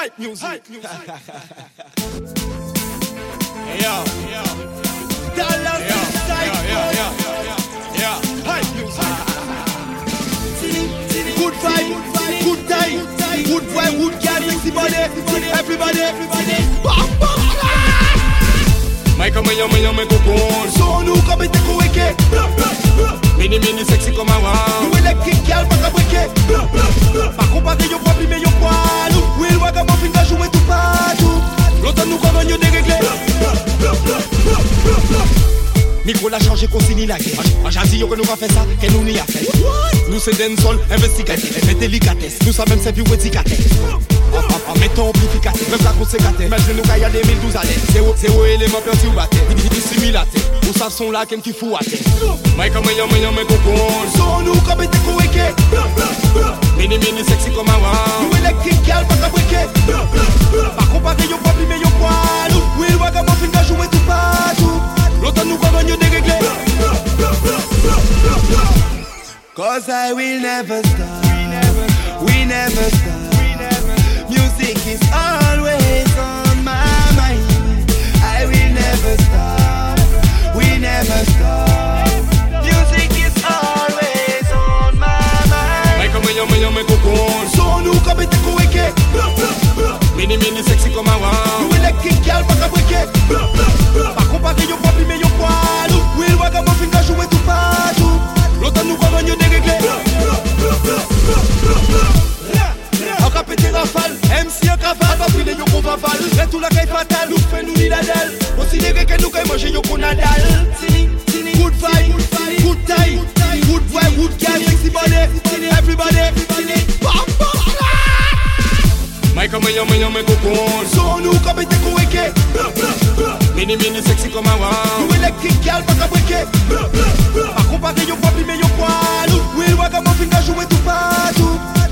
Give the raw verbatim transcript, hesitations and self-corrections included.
Hype music. Hype music. Hey, yo, yo. Dallas Yeah, inside. yeah, yeah, yeah, yeah, yeah. Hype music. Good vibe, good time, good vibe, good girl, sexy body, everybody, everybody. Bam, bam, Mike, me yo, me yo, me cocoon. so nous comme t'es couéqué. Mini, mini, sexy comme un wow. Nous électrique, girl, pas qu'à breaker. Par comparer, yo pas mais yo poil. Oui, le ragamuffin va jouer tout partout. L'automne nous comme yo déréglé. Micro l'a changé, consigne la guerre. Moi j'ai dit que nous va faire ça, que nous n'y a fait. Nous c'est dancehall, investigatif, mais délicatesse. Nous savons même servir ou étiquetesse. En mettant amplificatif, même la conséquence. Mais je nous gagne à deux mille douze à l'aise. C'est où élément perdu ou batté. Dissimulaté, où ça sont là, qu'un qui fout à tête. Mike, me yo, me yo, me cocoon. So nous comme t'es couéqué. Mini, mini, sexy comme un wow. Nous électrique, girl, pas qu'à breaker. Par comparer, yo pas mais yo poil. Oui, le ragamuffin va jouer tout partout. L'automne nous comme yo déréglé. Cause I will never stop. We never stop. Music is always on my mind. I will never stop. We never stop. Music is always on my mind. Mike, me yo, me yo, me cocoon. So nous comme t'es couéqué. Mini, mini, sexy comme un wow. Nous électrique, girl, pas qu'à breaker. Par comparer, yo pas mais yo poil. Oui, le ragamuffin va jouer tout partout. L'automne nous comme yo déréglé. En capété rafale, M C en cavale, va filer yo qu'on va val. Reste tout la caille fatale, nous fait nous l'idadal. Considérez que nous caille manger yo qu'on a dalle. Good vibe, good time, good vibe, good girl, sexy body, everybody, bam bam. Mike, me yo, me yo, me cocoon. So nous comme t'es couéqué. Mini, mini, sexy comme un wow. Nous électrique, girl, pas qu'à breaker. Par comparer yo pas mais yo poil. Oui, le ragamuffin va jouer tout partout.